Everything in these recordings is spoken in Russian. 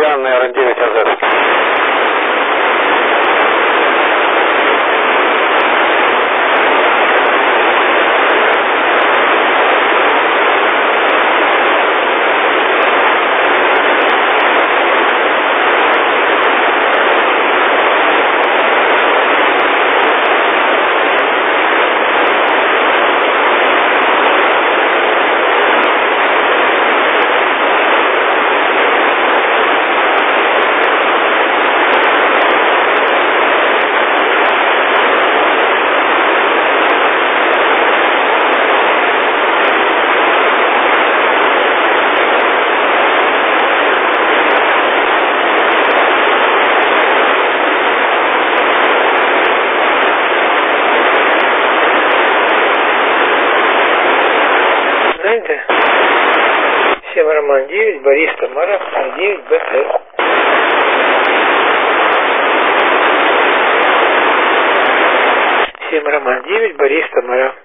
Данные РН9АЗ. Роман 9, Борис, Тамара, 9, БТ. Роман 9, Борис, Тамара.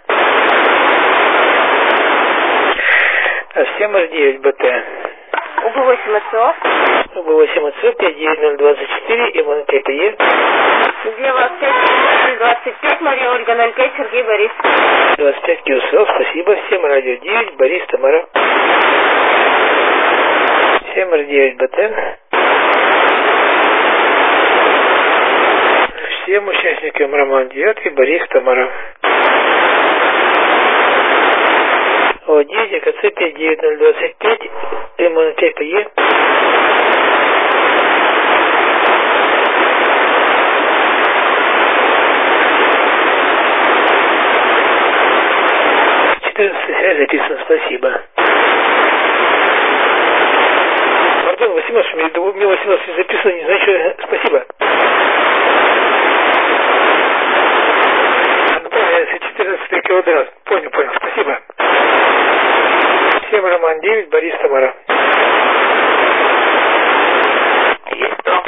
7 БТ. УБ8 АЦО. УБ8 АЦО 59024, МН5Е. Дева 525, Мария Ольга 05, Сергей Борис. 25 КИУСЛ, спасибо. 7 радио 9, Борис, Тамара. 7 9 БТ. Всем участникам Роман 9, Борис, Тамара. О9, АКЦ 59025, МН5Е. Связь записано, спасибо. Пардон, 18, мне 18 записано, не знаю, что. Спасибо. Отправляется 14 километр. Понял, спасибо. 7 Роман 9, Борис, Тамара. Есть кто?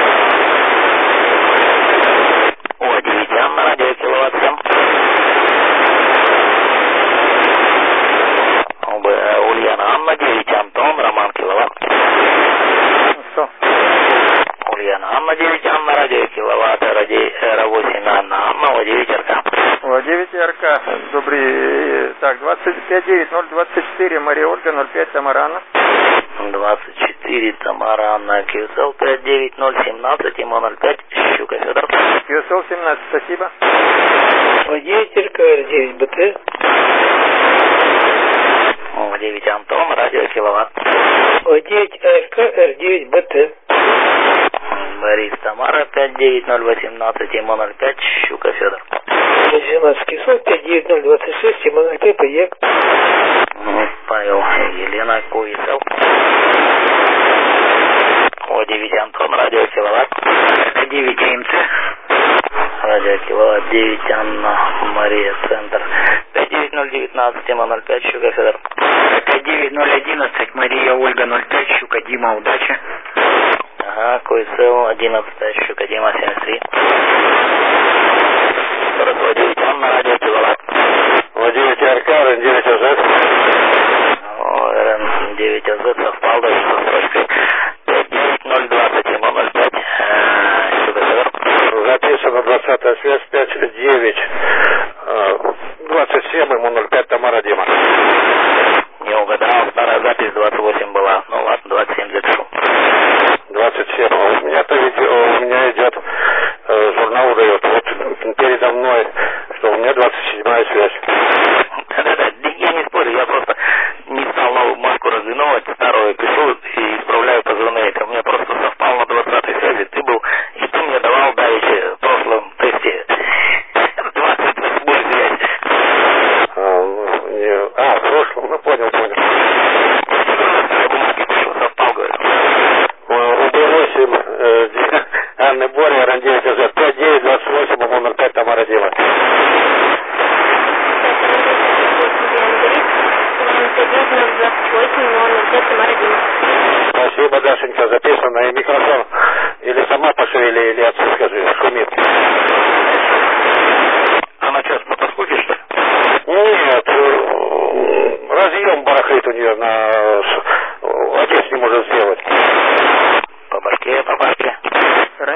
О9 Анна, радио киловатт 7. Ульяна Анна, 9 Антон, Роман киловатт. Что? Ульяна Анна, 9 Анна, радио киловатт, Ра8 Анна, О9 РК. О9 РК, добрый. Так, 259024, Мария Ольга 05, Тамара Анна. 24 Тамара Анна, КСЛ 59017, ИМО 05, Щука Федор. КСЛ 17, спасибо. О9 РК, Р9 БТ. О9 Антон, радио киловатт. О9 АФК, Р9 БТ. Борис Тамара 59018, ИМО 05, Щука Федор. 18 КИСО 59026, ИМО 05, ПЕК. Павел, Елена Куисел. О9 Антон, радио киловатт. 9 АМЦ. Радио киловатт 9 Анна, Мария Центр. 59019, ИМО 05, Щука Федор. 59011, Мария Ольга 05, Щука Дима, удачи. Ага, Куисел 11, Щука Дима 73. 49 Анна, радио киловатт. О9 РК, РН9АЗ. РН9АЗ совпал даже со строчкой 59020, ИМО 05, Щука Федор. Записано 20-я связь 59 27, ему 05, Тамара Дима. Не угадал, старая запись 28 была. Ну ладно, 27 запишу. 27. У меня идет журнал удает. Вот передо мной, что у меня 27-я связь. Да-да-да, я не спорю, я просто не стал новую маску развернуть, старую пишу и исправляю позывные. У меня просто совпал на 20-й связи. Ты был, и ты мне давал давеча в прошлом тесте 28-ю связь. В прошлом, ну понял. Совпал, говорю. УБ8 Анны Боря, РН9АЗ 5928, ему 05, Тамара Дима. Спасибо, Дашенька, записано. И микрофон или сама пошевели, или отцу скажи, шумит. Она сейчас потаскучит, что ли? Нет, разъем барахлит у нее, отец не может сделать.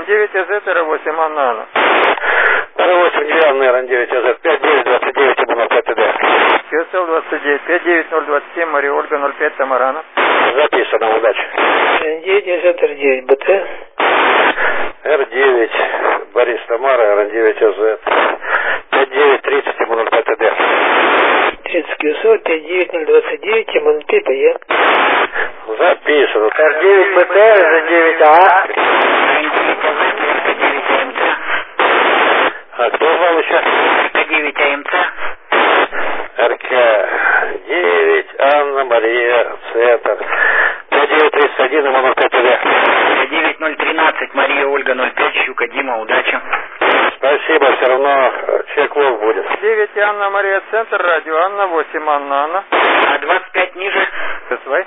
РН9 АЗ, ТР8 Анна. ТР8 деревянный РН9 АЗ, 5929 ИБ 05 ТД. КСЛ 29, 59027, Мария Ольга 05 Тамарана. Записано, удачи. Р9 АЗ, Р9 БТ. Р9, Борис Тамара, Р9 АЗ, 5930 ИБ 05 ТД. 30 КСЛ, 59029, МНТ, поехали. Записано. Р9 БТ, З9А. А кто звал еще? РК9 АМЦ. РК9, Анна Мария, Центр. 5931 ИБ 05 ТД. 9013, Мария Ольга 05, Щука Дима, удачи. Спасибо, все равно чек-лог будет. 9 Анна Мария Центр, радио Анна, 8 Анна. А 25 ниже. СВ.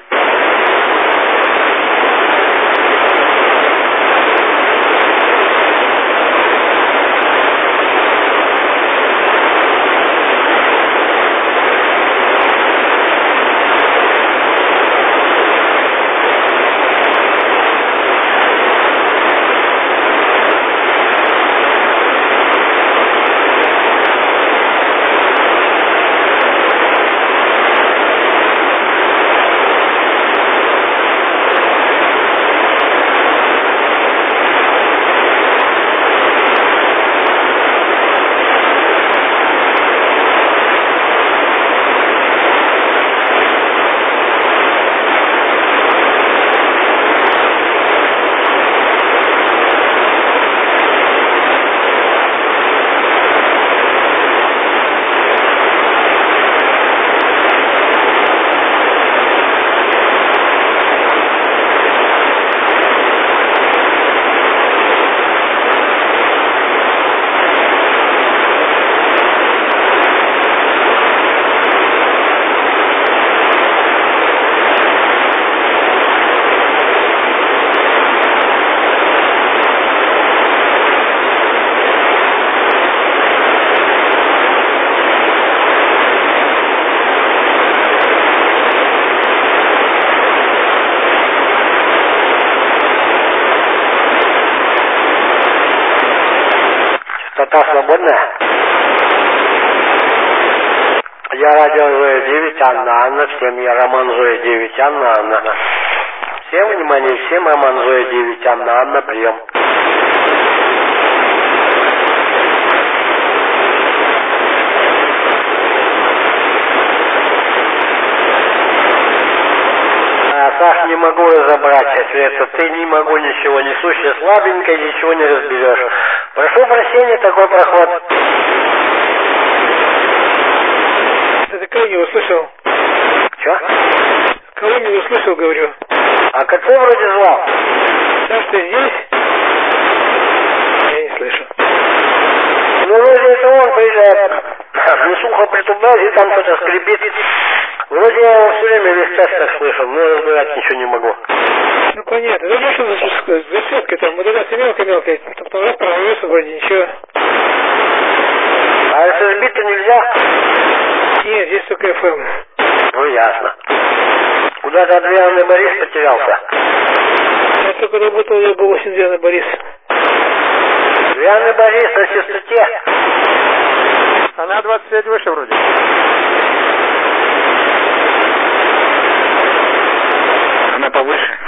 Частота свободная. Я радио Зоя-9, Анна, всем я Роман Зоя-9, Анна. Всем внимание, всем Роман Зоя-9, Анна, прием. Саш, не могу разобрать, ответа. Ты не могу ничего, несущее слабенькое, ничего не разберешь. Прошу прощения, такой проход. Это кого не услышал? Чё? Кого не услышал, говорю? А какой вроде звал? Саш, ты здесь? Я не слышу. Ну, вроде это он приезжает. Сухо притупляет, и там кто-то скрипит. Вроде я его все время весь час так слышу, но разбирать ничего не могу. Ну понятно, ну что за засветка там, модуляция мелкая, потом провалился, вроде ничего. А если сбить-то нельзя? Нет, здесь только FM. Ну ясно. Куда-то Адриан Борис потерялся. Я только работал, я был 8 Борис. Адриан Борис на частоте. Она 25 выше вроде. Она повыше.